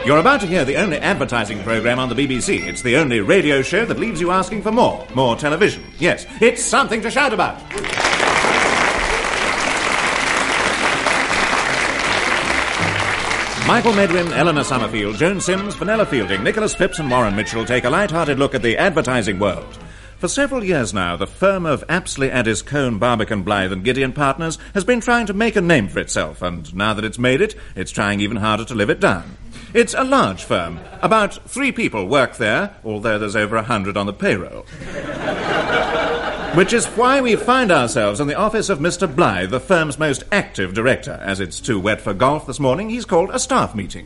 You're about to hear the only advertising programme on the BBC. It's the only radio show that leaves you asking for more. More television. Yes, it's something to shout about. Michael Medwin, Eleanor Summerfield, Joan Sims, Vanilla Fielding, Nicholas Phipps and Warren Mitchell take a light-hearted look at the advertising world. For several years now, the firm of Apsley, Addis, Cohn, Barbican, Blythe and Gideon Partners has been trying to make a name for itself, and now that it's made it, it's trying even harder to live it down. It's a large firm. About 3 people work there, although there's over 100 on the payroll. Which is why we find ourselves in the office of Mr. Blythe, the firm's most active director. As it's too wet for golf this morning, he's called a staff meeting.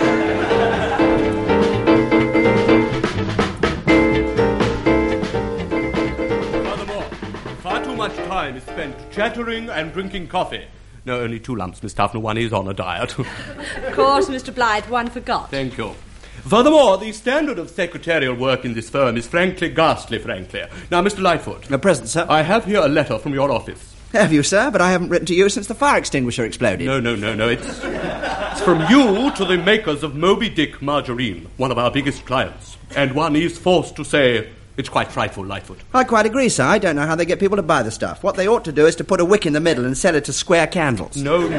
Furthermore, far too much time is spent chattering and drinking coffee. No, only 2 lumps, Miss Tufnell. One is on a diet. Of course, Mr. Blythe, one forgot. Thank you. Furthermore, the standard of secretarial work in this firm is frankly ghastly, frankly. Now, Mr. Lightfoot. Present, sir. I have here a letter from your office. Have you, sir? But I haven't written to you since the fire extinguisher exploded. No. It's from you to the makers of Moby Dick margarine, one of our biggest clients. And one is forced to say it's quite frightful, Lightfoot. I quite agree, sir. I don't know how they get people to buy the stuff. What they ought to do is to put a wick in the middle and sell it to square candles. No.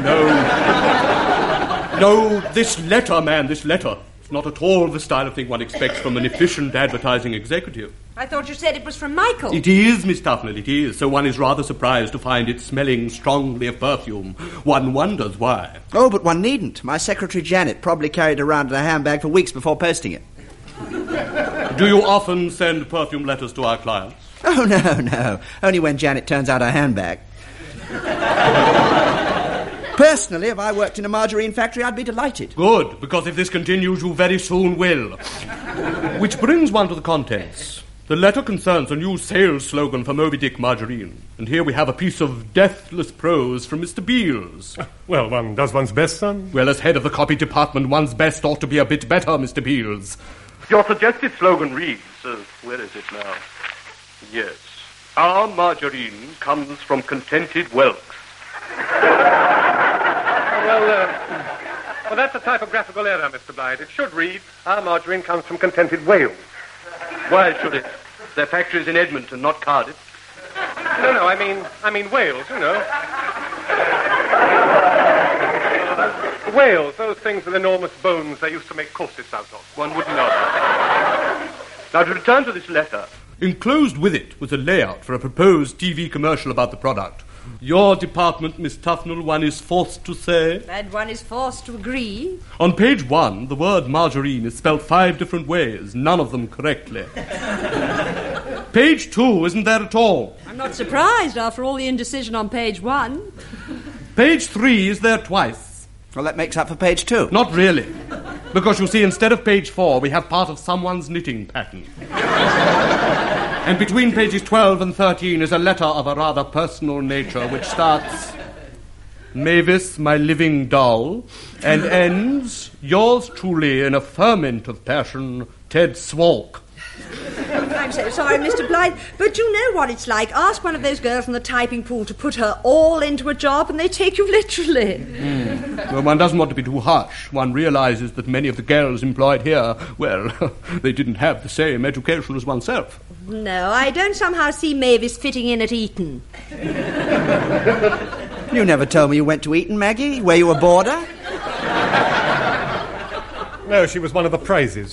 No, this letter, man, this letter. It's not at all the style of thing one expects from an efficient advertising executive. I thought you said it was from Michael. It is, Miss Tufnell, it is. So one is rather surprised to find it smelling strongly of perfume. One wonders why. Oh, but one needn't. My secretary Janet probably carried it around in a handbag for weeks before posting it. Do you often send perfume letters to our clients? Oh, no. Only when Janet turns out her handbag. Personally, if I worked in a margarine factory, I'd be delighted. Good, because if this continues, you very soon will. Which brings one to the contents. The letter concerns a new sales slogan for Moby Dick margarine. And here we have a piece of deathless prose from Mr. Beales. Well, one does one's best, son. Well, as head of the copy department, one's best ought to be a bit better, Mr. Beales. Your suggested slogan reads, where is it now? Yes. Our margarine comes from contented whelks. Well, that's a typographical error, Mr. Blythe. It should read, our margarine comes from contented whales. Why should it? Their factory's in Edmonton, not Cardiff. No, I mean Wales, you know. Whales, those things with enormous bones they used to make corsets out of. One wouldn't know that. Now, to return to this letter, enclosed with it was a layout for a proposed TV commercial about the product. Your department, Miss Tufnell, one is forced to say... And one is forced to agree. On page 1, the word margarine is spelt 5 different ways, none of them correctly. Page 2 isn't there at all. I'm not surprised after all the indecision on page 1. Page 3 is there twice. Well, that makes up for page 2. Not really. Because, you see, instead of page 4, we have part of someone's knitting pattern. And between pages 12 and 13 is a letter of a rather personal nature which starts, Mavis, my living doll, and ends, yours truly in a ferment of passion, Ted Swalk. I'm so sorry, Mr. Blythe, but you know what it's like. Ask one of those girls from the typing pool to put her all into a job and they take you literally. Well, one doesn't want to be too harsh. One realizes that many of the girls employed here, well, they didn't have the same education as oneself. No, I don't somehow see Mavis fitting in at Eton. You never told me you went to Eton, Maggie. Were you a boarder? No, she was one of the praises.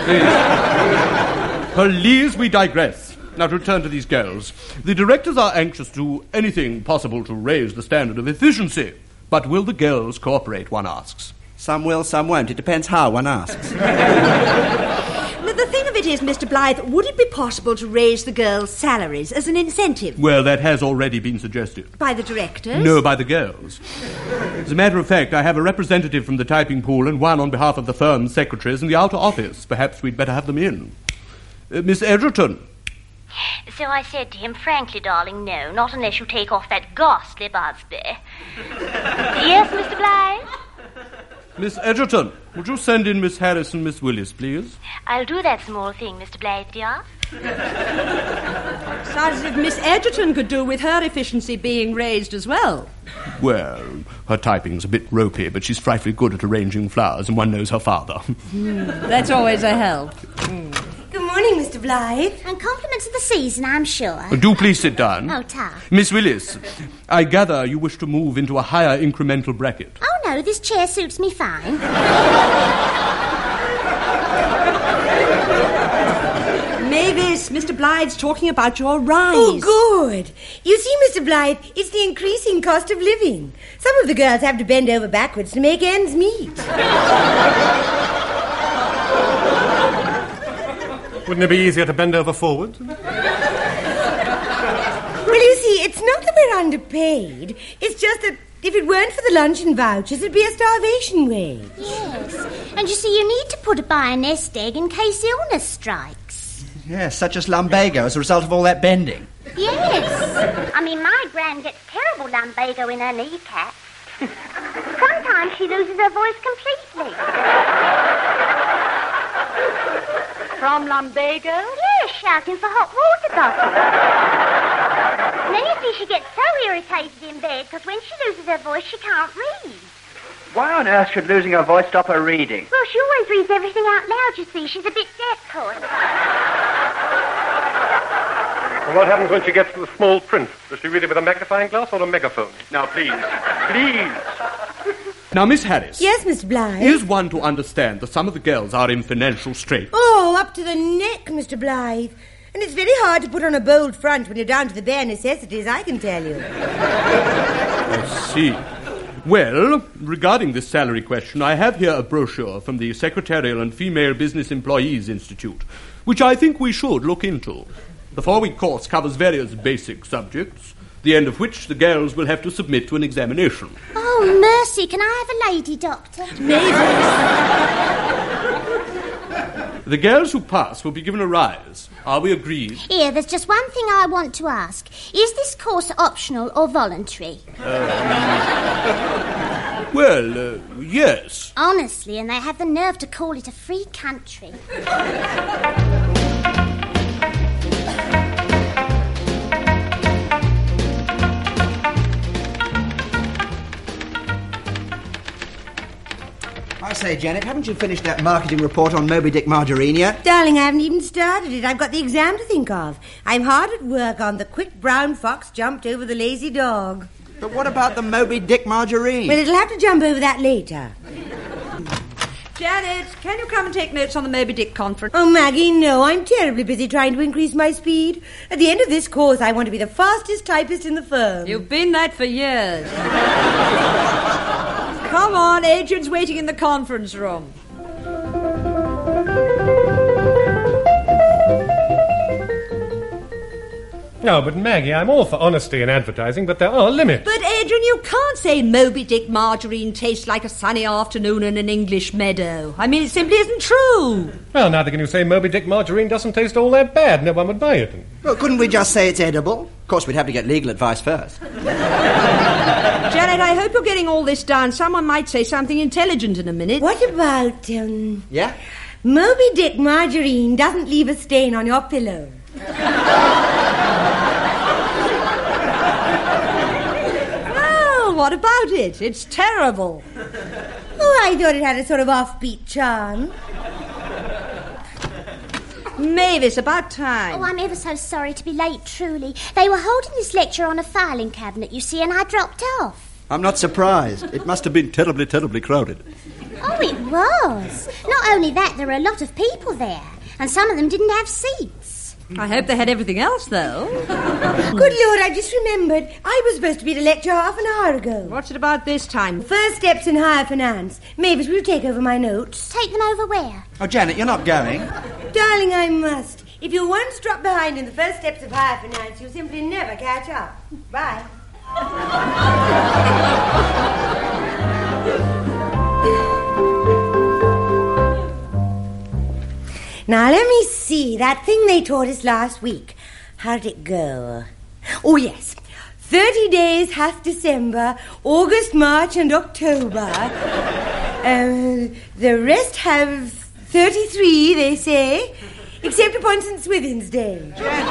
Please, we digress. Now, to return to these girls. The directors are anxious to do anything possible to raise the standard of efficiency. But will the girls cooperate, one asks? Some will, some won't. It depends how one asks. The thing of it is, Mr. Blythe, would it be possible to raise the girls' salaries as an incentive? Well, that has already been suggested. By the directors? No, by the girls. As a matter of fact, I have a representative from the typing pool and one on behalf of the firm's secretaries in the outer office. Perhaps we'd better have them in. Miss Edgerton. So I said to him, frankly, darling, no, not unless you take off that ghastly Busby. Yes, Mr. Blythe? Miss Edgerton, would you send in Miss Harris and Miss Willis, please? I'll do that small thing, Mr. Blythe, dear. Sounds as if Miss Edgerton could do with her efficiency being raised as well. Well, her typing's a bit ropey, but she's frightfully good at arranging flowers, and one knows her father. That's always a help. Good morning, Mr. Blythe. And compliments of the season, I'm sure. Do please sit down. Oh, Ta. Miss Willis, I gather you wish to move into a higher incremental bracket. Oh, no, this chair suits me fine. Mavis, Mr. Blythe's talking about your rise. Oh, good. You see, Mr. Blythe, it's the increasing cost of living. Some of the girls have to bend over backwards to make ends meet. Wouldn't it be easier to bend over forward? Well, you see, it's not that we're underpaid. It's just that if it weren't for the luncheon vouchers, it'd be a starvation wage. Yes. And you see, you need to put by a nest egg in case illness strikes. Yes, such as lumbago as a result of all that bending. Yes. I mean, my gran gets terrible lumbago in her kneecaps. Sometimes she loses her voice completely. From lumbago? Yes, shouting for hot water bottles. And then you see she gets so irritated in bed because when she loses her voice she can't read. Why on earth should losing her voice stop her reading? Well, she always reads everything out loud, you see. She's a bit deaf, course. And what happens when she gets to the small print? Does she read it with a magnifying glass or a megaphone? Now, please. Now, Miss Harris. Yes, Mr. Blythe? Is one to understand that some of the girls are in financial straits? Oh, up to the neck, Mr. Blythe. And it's very hard to put on a bold front when you're down to the bare necessities, I can tell you. I see. Well, regarding this salary question, I have here a brochure from the Secretarial and Female Business Employees Institute, which I think we should look into. The 4-week course covers various basic subjects, the end of which the girls will have to submit to an examination. Oh, mercy, can I have a lady doctor? The girls who pass will be given a rise. Are we agreed? Here, there's just one thing I want to ask. Is this course optional or voluntary? Well, yes. Honestly, and they have the nerve to call it a free country. I say, Janet, haven't you finished that marketing report on Moby Dick Margarine yet? Darling, I haven't even started it. I've got the exam to think of. I'm hard at work on the quick brown fox jumped over the lazy dog. But what about the Moby Dick Margarine? Well, it'll have to jump over that later. Janet, can you come and take notes on the Moby Dick conference? Oh, Maggie, no, I'm terribly busy trying to increase my speed. At the end of this course, I want to be the fastest typist in the firm. You've been that for years. Come on, Adrian's waiting in the conference room. No, but Maggie, I'm all for honesty in advertising, but there are limits. But, Adrian, you can't say Moby Dick margarine tastes like a sunny afternoon in an English meadow. I mean, it simply isn't true. Well, neither can you say Moby Dick margarine doesn't taste all that bad. No one would buy it. Well, couldn't we just say it's edible? Of course, we'd have to get legal advice first. Janet, I hope you're getting all this down. Someone might say something intelligent in a minute. What about, Yeah? Moby Dick margarine doesn't leave a stain on your pillow. Well, what about it? It's terrible. Oh, I thought it had a sort of offbeat charm. Mavis, about time. Oh, I'm ever so sorry to be late, truly. They were holding this lecture on a filing cabinet, you see, and I dropped off. I'm not surprised. It must have been terribly, terribly crowded. Oh, it was. Not only that, there were a lot of people there, and some of them didn't have seats. I hope they had everything else, though. Good Lord, I just remembered. I was supposed to be at a lecture half an hour ago. What's it about this time? First steps in higher finance. Mavis, will you take over my notes? Take them over where? Oh, Janet, you're not going. Darling, I must. If you once drop behind in the first steps of higher finance, you'll simply never catch up. Bye. Now, let me see. That thing they taught us last week. How did it go? Oh, yes. 30 days hath December, August, March, and October. The rest have 33, they say. except upon St. Swithin's Day.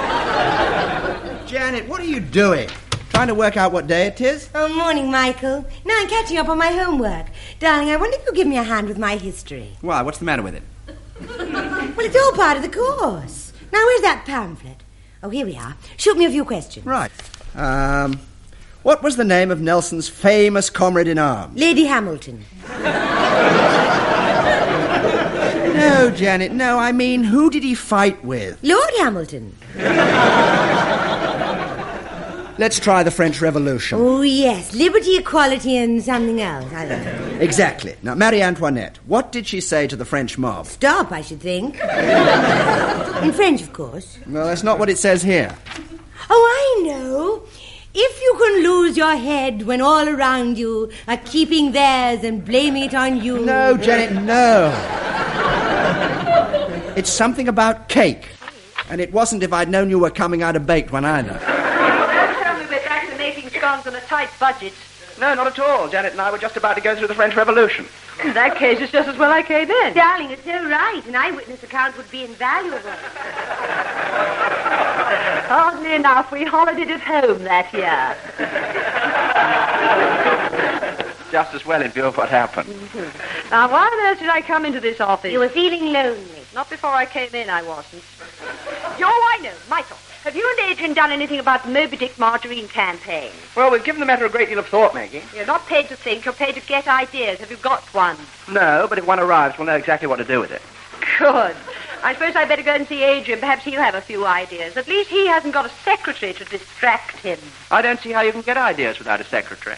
Janet, what are you doing? Trying to work out what day it is? Oh, morning, Michael. Now I'm catching up on my homework. Darling, I wonder if you'll give me a hand with my history. Why, what's the matter with it? Well, it's all part of the course. Now, where's that pamphlet? Oh, here we are. Shoot me a few questions. Right. What was the name of Nelson's famous comrade in arms? Lady Hamilton. No, Janet, no. I mean, who did he fight with? Lord Hamilton. Let's try the French Revolution. Oh, yes. Liberty, equality, and something else. I don't know. Exactly. Now, Marie Antoinette, what did she say to the French mob? Stop, I should think. In French, of course. Well, that's not what it says here. Oh, I know. If you can lose your head when all around you are keeping theirs and blaming it on you... No, Janet, no. It's something about cake. And it wasn't if I'd known you were coming out of baked one either. Don't tell me we're back to making scones on a tight budget. No, not at all. Janet and I were just about to go through the French Revolution. In that case, it's just as well I came in. Darling, it's so right. An eyewitness account would be invaluable. Oddly enough, we holidayed at home that year. Just as well in view of what happened. Mm-hmm. Now, why on earth did I come into this office? You were feeling lonely. Not before I came in, I wasn't. Oh, I know. Michael, have you and Adrian done anything about the Moby Dick margarine campaign? Well, we've given the matter a great deal of thought, Maggie. You're not paid to think, you're paid to get ideas. Have you got one? No, but if one arrives, we'll know exactly what to do with it. Good. I suppose I'd better go and see Adrian. Perhaps he'll have a few ideas. At least he hasn't got a secretary to distract him. I don't see how you can get ideas without a secretary.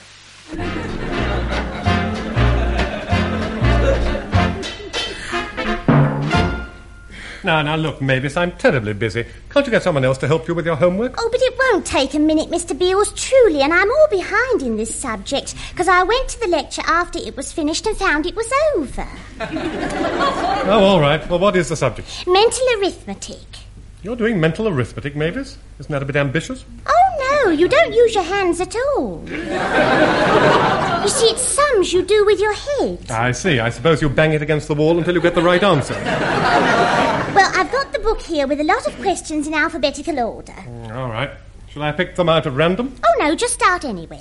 Now, look, Mavis, I'm terribly busy. Can't you get someone else to help you with your homework? Oh, but it won't take a minute, Mr. Beales, truly, and I'm all behind in this subject, because I went to the lecture after it was finished and found it was over. Oh, all right. Well, what is the subject? Mental arithmetic. You're doing mental arithmetic, Mavis? Isn't that a bit ambitious? Oh, no, you don't use your hands at all. You see, it's sums you do with your head. I see. I suppose you bang it against the wall until you get the right answer. Well, I've got the book here with a lot of questions in alphabetical order. All right. Shall I pick them out at random? Oh, no, just start anywhere.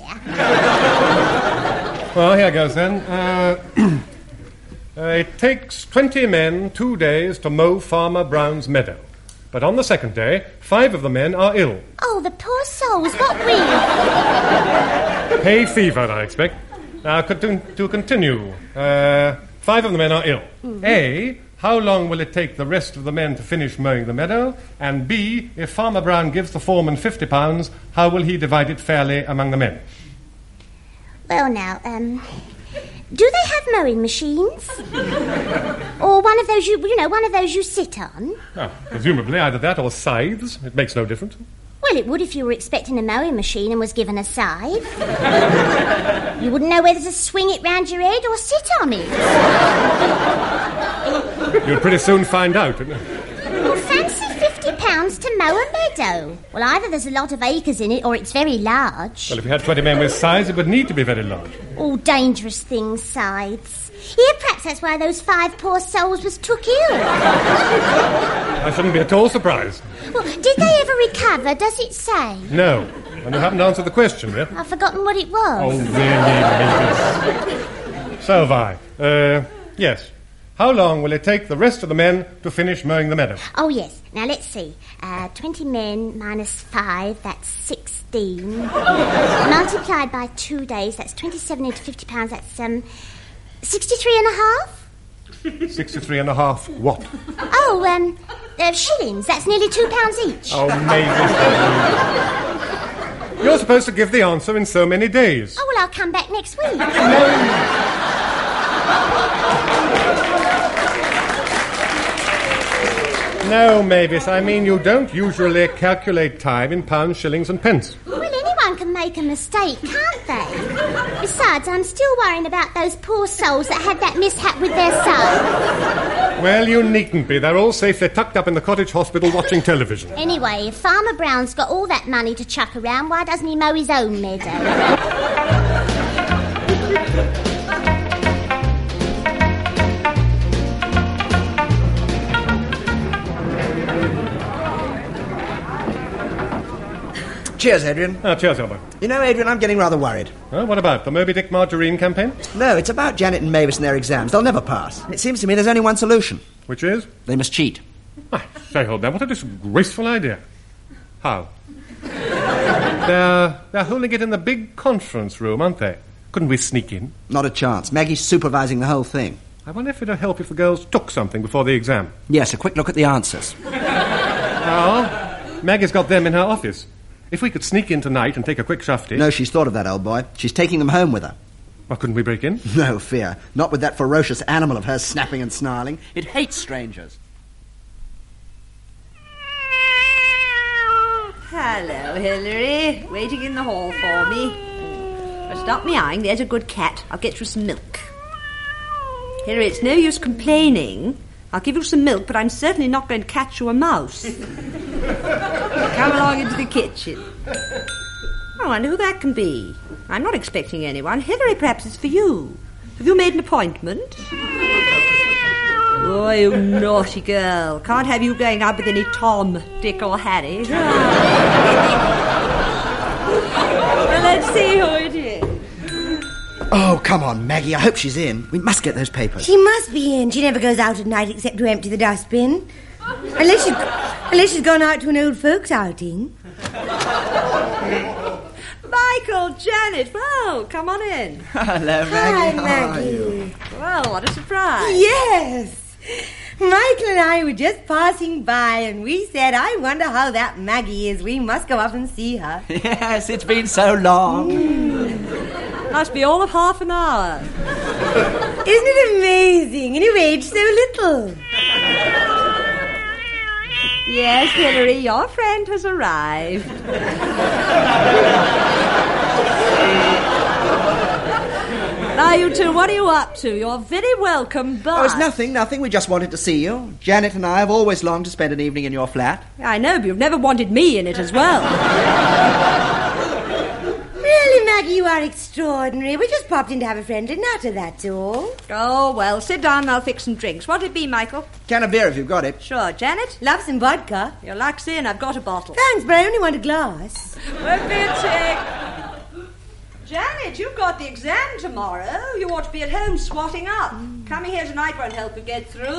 Well, here goes then. It takes 20 men 2 days to mow Farmer Brown's meadow. But on the second day, 5 of the men are ill. Oh, the poor souls, what with? Hay fever, I expect. Now, to continue. 5 of the men are ill. A, how long will it take the rest of the men to finish mowing the meadow? And B, if Farmer Brown gives the foreman £50, how will he divide it fairly among the men? Well, now, do they have mowing machines? Or one of those one of those you sit on? Oh, presumably either that or scythes. It makes no difference. Well, it would if you were expecting a mowing machine and was given a scythe. You wouldn't know whether to swing it round your head or sit on it. You'll pretty soon find out. Well, fancy £50 to mow a meadow. Well, either there's a lot of acres in it or it's very large. Well, if you had 20 men with scythes, it would need to be very large. All dangerous things, scythes. Here, perhaps that's why those 5 poor souls was took ill. I shouldn't be at all surprised. Well, did they ever recover, does it say? No. And you haven't answered the question yet. I've forgotten what it was. Oh, really, Mavis? So have I. Yes. How long will it take the rest of the men to finish mowing the meadow? Oh, yes. Now, let's see. 20 men minus 5, that's 16. Multiplied by 2 days, that's 27 into £50, that's, 63 and a half? 63 and a half what? Oh, shillings. That's nearly £2 each. Oh, Mavis. You're supposed to give the answer in so many days. Oh, well, I'll come back next week. No, Mavis, I mean you don't usually calculate time in pounds, shillings and pence. Well, anyone can make a mistake, can't they? Besides, I'm still worrying about those poor souls that had that mishap with their son. Well, you needn't be. They're all safely tucked up in the cottage hospital watching television. Anyway, if Farmer Brown's got all that money to chuck around, why doesn't he mow his own meadow? Cheers, Adrian. Cheers, Elbow. You know, Adrian, I'm getting rather worried. What about the Moby Dick Margarine campaign? No, it's about Janet and Mavis and their exams. They'll never pass. It seems to me there's only one solution. Which is? They must cheat. I say, hold on, what a disgraceful idea. How? They're holding it in the big conference room, aren't they? Couldn't we sneak in? Not a chance. Maggie's supervising the whole thing. I wonder if it'd help if the girls took something before the exam. Yes, a quick look at the answers. Oh, Maggie's got them in her office. If we could sneak in tonight and take a quick shufty... No, she's thought of that, old boy. She's taking them home with her. Well, couldn't we break in? No fear. Not with that ferocious animal of hers snapping and snarling. It hates strangers. Hello, Hilary. Waiting in the hall for me. But stop me eyeing. There's a good cat. I'll get you some milk. Hilary, it's no use complaining. I'll give you some milk, but I'm certainly not going to catch you a mouse. Come along into the kitchen. I wonder who that can be. I'm not expecting anyone. Hilary, perhaps it's for you. Have you made an appointment? Oh, you naughty girl. Can't have you going out with any Tom, Dick or Harry. Well, let's see who it is. Oh, come on, Maggie. I hope she's in. We must get those papers. She must be in. She never goes out at night except to empty the dustbin. Unless she's gone out to an old folks' outing. Michael, Janet, well, come on in. Hello, Maggie. Hi, How Maggie. are you? Well, what a surprise. Yes. Michael and I were just passing by and we said, I wonder how that Maggie is. We must go up and see her. Yes, it's been so long. Must be all of half an hour. Isn't it amazing? And you age so little. Yes, Hilary, your friend has arrived. Now, you two, what are you up to? You're very welcome, but... Oh, it's nothing. We just wanted to see you. Janet and I have always longed to spend an evening in your flat. I know, but you've never wanted me in it as well. Really, Maggie, you are extraordinary. We just popped in to have a friendly natter, that's all. Oh, well, sit down and I'll fix some drinks. What'll it be, Michael? Can of beer if you've got it. Sure. Janet? Love some vodka. Your luck's in. I've got a bottle. Thanks, but I only want a glass. Won't be a tick. Janet, you've got the exam tomorrow. You ought to be at home swatting up. Coming here tonight won't help you get through.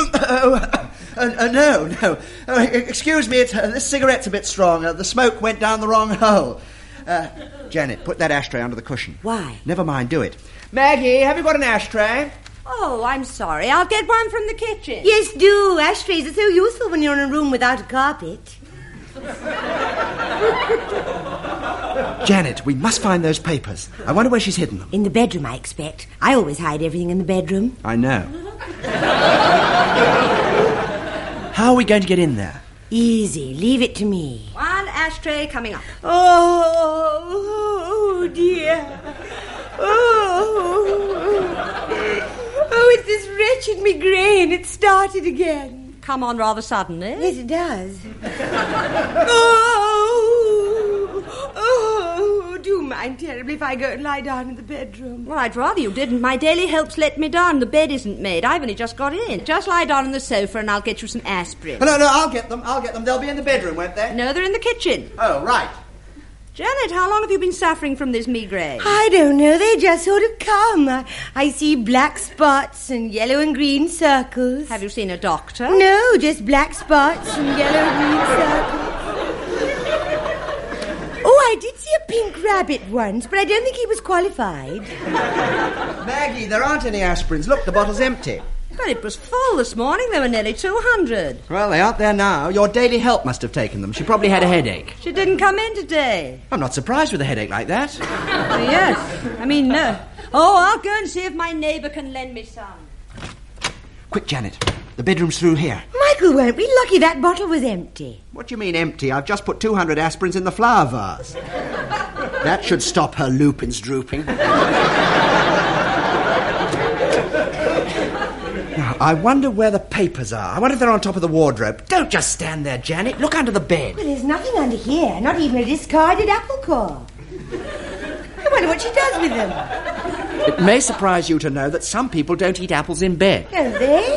No. Excuse me, this cigarette's a bit strong. The smoke went down the wrong hole. Janet, put that ashtray under the cushion. Why? Never mind, do it. Maggie, have you got an ashtray? Oh, I'm sorry. I'll get one from the kitchen. Yes, do. Ashtrays are so useful when you're in a room without a carpet. Janet, we must find those papers. I wonder where she's hidden them. In the bedroom, I expect. I always hide everything in the bedroom. I know. How are we going to get in there? Easy. Leave it to me. One ashtray coming up. Oh, dear. Oh, it's this wretched migraine. It started again. Come on rather suddenly. Yes, it does. Do mind terribly if I go and lie down in the bedroom. Well, I'd rather you didn't. My daily help's let me down. The bed isn't made. I've only just got in. Just lie down on the sofa and I'll get you some aspirin. No, I'll get them. They'll be in the bedroom, won't they? No, they're in the kitchen. Oh, right. Janet, how long have you been suffering from this migraine? I don't know. They just sort of come. I see black spots and yellow and green circles. Have you seen a doctor? No, just black spots and yellow and green circles. Oh, I did see a pink rabbit once, but I don't think he was qualified. Maggie, there aren't any aspirins. Look, the bottle's empty. But it was full this morning. There were nearly 200. Well, they aren't there now. Your daily help must have taken them. She probably had a headache. She didn't come in today. I'm not surprised with a headache like that. Yes. I mean, no. Oh, I'll go and see if my neighbour can lend me some. Quick, Janet. The bedroom's through here. Michael won't be lucky that bottle was empty. What do you mean empty? I've just put 200 aspirins in the flower vase. That should stop her lupins drooping. Now, I wonder where the papers are. I wonder if they're on top of the wardrobe. Don't just stand there, Janet. Look under the bed. Well, there's nothing under here. Not even a discarded apple core. I wonder what she does with them. It may surprise you to know that some people don't eat apples in bed. Don't they?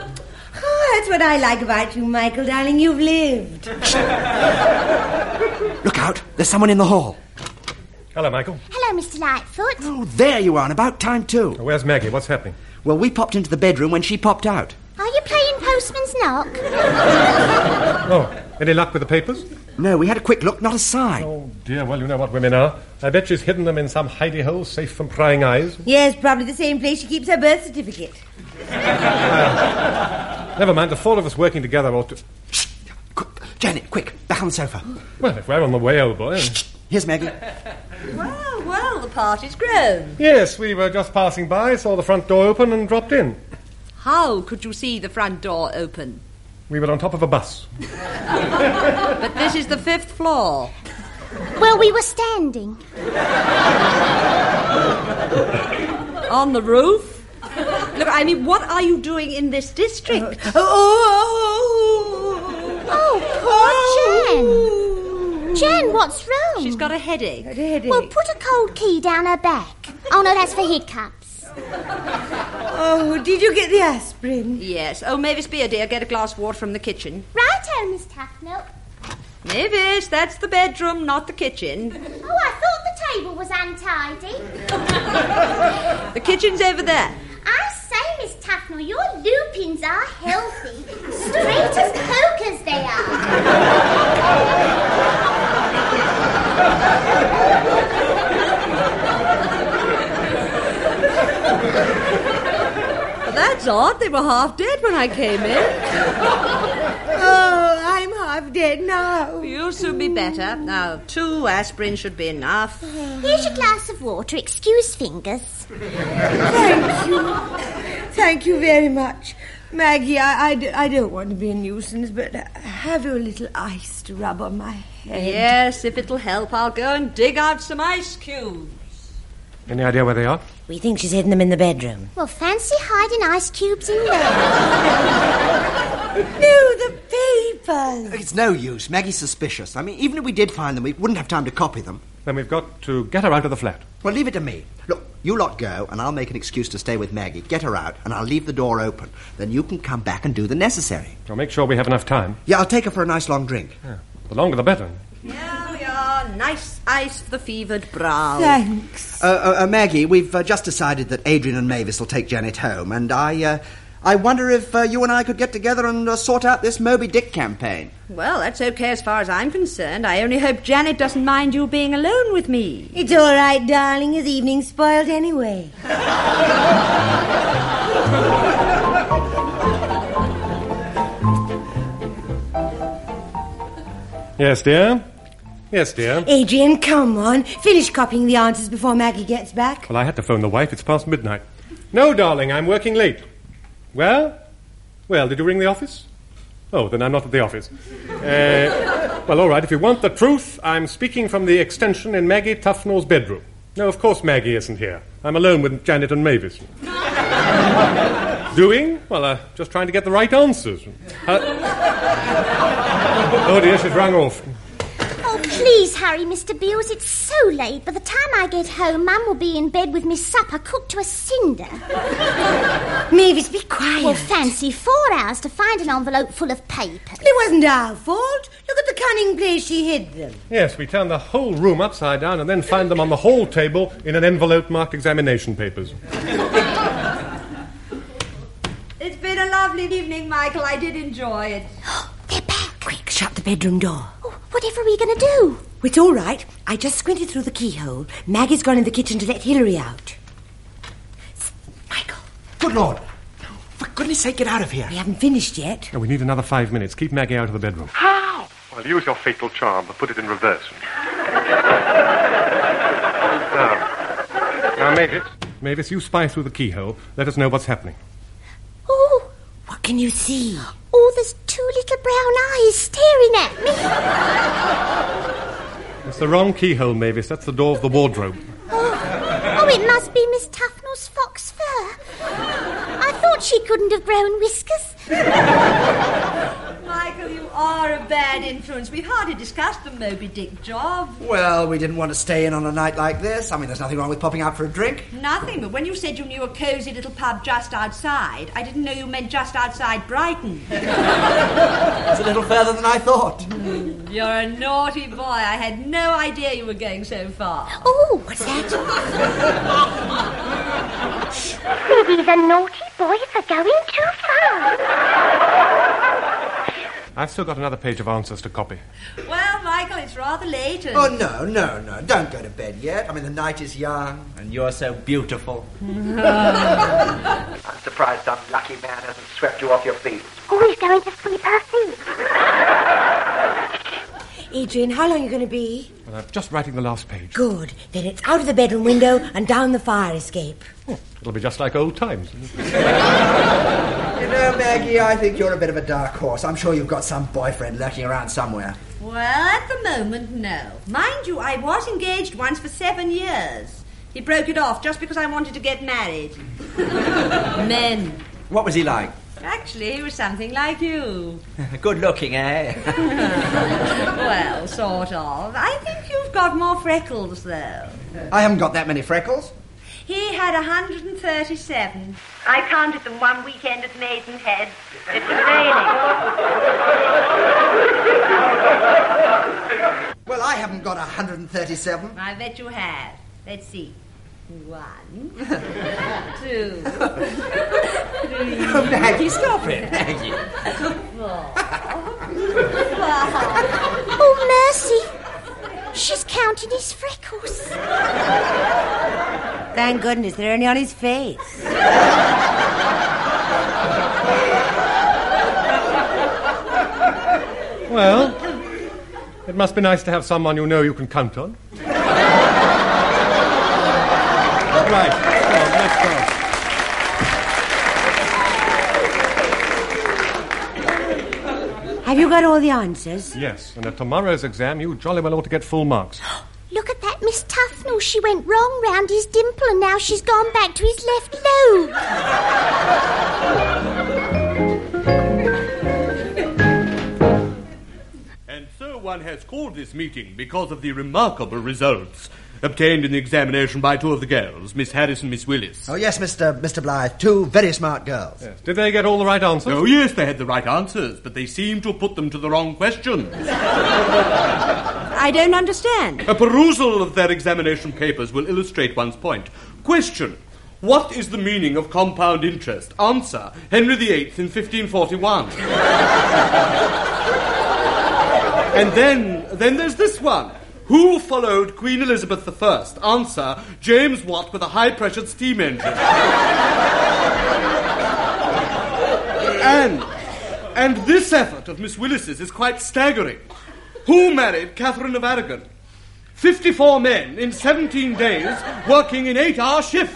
Oh, that's what I like about you, Michael, darling. You've lived. Look out, there's someone in the hall. Hello, Michael. Hello, Mr. Lightfoot. Oh, there you are, and about time too. Where's Maggie? What's happening? Well, we popped into the bedroom when she popped out. Are you playing Postman's Knock? Oh, any luck with the papers? No, we had a quick look, not a sign. Oh, dear, well, you know what women are. I bet she's hidden them in some hidey hole safe from prying eyes. Yes, probably the same place she keeps her birth certificate. Never mind, the four of us working together ought to... Shh! Janet, quick, back on the sofa. Well, if we're on the way, old boy... Here's Maggie. Well, the party's grown. Yes, we were just passing by, saw the front door open and dropped in. How could you see the front door open? We were on top of a bus. But this is the 5th floor. Well, we were standing. On the roof? Look, I mean, what are you doing in this district? Oh, poor Jen. Jen, what's wrong? She's got a headache. Well, put a cold key down her back. Oh, no, that's for hiccups. Oh, did you get the aspirin? Yes. Oh, Mavis Beer, dear, get a glass of water from the kitchen. Righto, Miss Tufnell. Mavis, that's the bedroom, not the kitchen. Oh, I thought the table was untidy. The kitchen's over there. I say, Miss Tufnell, your lupins are healthy. Straight as pokers they are. Well, that's odd. They were half dead when I came in. Oh, I'm half dead now. You'll soon be better. Now, 2 aspirin should be enough. Here's your glass of water. Excuse fingers. Thank you. Thank you very much. Maggie, I don't want to be a nuisance, but have you a little ice to rub on my head? Yes, if it'll help, I'll go and dig out some ice cubes. Any idea where they are? We think she's hidden them in the bedroom. Well, fancy hiding ice cubes in there. No, the papers. It's no use. Maggie's suspicious. I mean, even if we did find them, we wouldn't have time to copy them. Then we've got to get her out of the flat. Well, leave it to me. Look, you lot go, and I'll make an excuse to stay with Maggie. Get her out, and I'll leave the door open. Then you can come back and do the necessary. I'll make sure we have enough time. Yeah, I'll take her for a nice long drink. Yeah. The longer the better. Here we are. Nice ice for the fevered brow. Thanks. Maggie, we've just decided that Adrian and Mavis will take Janet home, and I wonder if you and I could get together and sort out this Moby Dick campaign. Well, that's okay as far as I'm concerned. I only hope Janet doesn't mind you being alone with me. It's all right, darling. His evening's spoiled anyway. Yes, dear? Yes, dear. Adrian, come on. Finish copying the answers before Maggie gets back. Well, I had to phone the wife. It's past midnight. No, darling, I'm working late. Well, did you ring the office? Oh, then I'm not at the office. Well, all right, if you want the truth, I'm speaking from the extension in Maggie Tufnell's bedroom. No, of course Maggie isn't here. I'm alone with Janet and Mavis. Doing? Well, just trying to get the right answers. Oh, dear, she's rung off. Oh, please hurry, Mr. Beals. It's so late. By the time I get home, Mum will be in bed with me supper cooked to a cinder. Mavis, be quiet. Well, fancy 4 hours to find an envelope full of papers. It wasn't our fault. Look at the cunning place she hid them. Yes, we turn the whole room upside down and then find them on the hall table in an envelope marked examination papers. It's been a lovely evening, Michael. I did enjoy it. They're back. Quick, shut the bedroom door. Oh, whatever are we going to do? It's all right. I just squinted through the keyhole. Maggie's gone in the kitchen to let Hilary out. Michael. Good Lord. For goodness sake, get out of here. We haven't finished yet. Oh, we need another 5 minutes. Keep Maggie out of the bedroom. How? Well, use your fatal charm, but put it in reverse. Now, Mavis. Mavis, you spy through the keyhole. Let us know what's happening. Oh, What can you see? oh, there's 2 little brown eyes staring at me. It's the wrong keyhole, Mavis. That's the door of the wardrobe. Oh, it must be Miss Tufnell's fox fur. I thought she couldn't have grown whiskers. Michael, you are a bad influence. We've hardly discussed the Moby Dick job. Well, we didn't want to stay in on a night like this. I mean, there's nothing wrong with popping out for a drink. Nothing, but when you said you knew a cosy little pub just outside, I didn't know you meant just outside Brighton. It's a little further than I thought. You're a naughty boy. I had no idea you were going so far. Oh, what's that? Maybe the naughty boys are going too far. I've still got another page of answers to copy. Well, Michael, it's rather late. And... Oh, no. Don't go to bed yet. I mean, the night is young, and you're so beautiful. I'm surprised some lucky man hasn't swept you off your feet. Oh, he's going to sweep her feet. Adrian, how long are you going to be? Well, I'm just writing the last page. Good. Then it's out of the bedroom window and down the fire escape. It'll be just like old times. You know, Maggie, I think you're a bit of a dark horse. I'm sure you've got some boyfriend lurking around somewhere. Well, at the moment, no. Mind you, I was engaged once for 7 years. He broke it off just because I wanted to get married. Men. What was he like? Actually, he was something like you. Good looking, eh? Well, sort of. I think you've got more freckles, though. I haven't got that many freckles. He had 137. I counted them one weekend at Maidenhead. It was raining. Well, I haven't got 137. I bet you have. Let's see. 1, 2, 3. Oh, Maggie, stop it, Maggie. 4. Oh, mercy. She's counting his freckles. Thank goodness there are any on his face. Well, it must be nice to have someone you know you can count on. Right, come on, let's go. Have you got all the answers? Yes, and at tomorrow's exam, you jolly well ought to get full marks. Look at that Miss Tufnell. She went wrong round his dimple and now she's gone back to his left lobe. And so one has called this meeting because of the remarkable results obtained in the examination by two of the girls, Miss Harris and Miss Willis. Oh, yes, Mr. Blythe. Two very smart girls. Yes. Did they get all the right answers? Oh, yes, they had the right answers, but they seem to have put them to the wrong questions. I don't understand. A perusal of their examination papers will illustrate one's point. Question: what is the meaning of compound interest? Answer: Henry VIII in 1541. And then there's this one. Who followed Queen Elizabeth I? Answer: James Watt with a high-pressured steam engine. And this effort of Miss Willis's is quite staggering. Who married Catherine of Aragon? 54 men in 17 days, working in 8-hour shifts.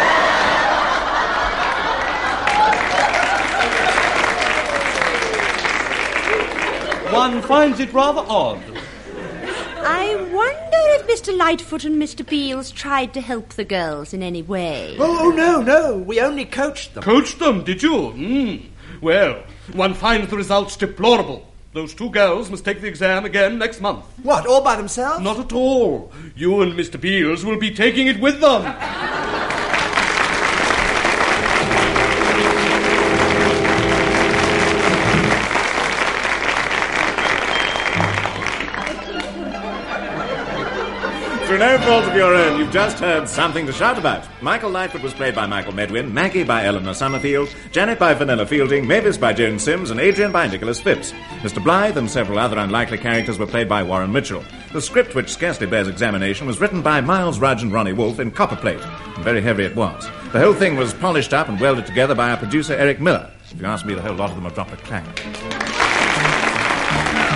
One finds it rather odd. I wonder if Mr. Lightfoot and Mr. Beales tried to help the girls in any way. Oh, no. We only coached them. Coached them, did you? Well, one finds the results deplorable. Those two girls must take the exam again next month. What, all by themselves? Not at all. You and Mr. Beales will be taking it with them. Through no fault of your own, you've just heard Something to Shout About. Michael Lightfoot was played by Michael Medwin, Maggie by Eleanor Summerfield, Janet by Vanilla Fielding, Mavis by Joan Sims, and Adrian by Nicholas Phipps. Mr. Blythe and several other unlikely characters were played by Warren Mitchell. The script, which scarcely bears examination, was written by Miles Rudge and Ronnie Wolfe in copperplate. And very heavy it was. The whole thing was polished up and welded together by our producer, Eric Miller. If you ask me, the whole lot of them have dropped a clank.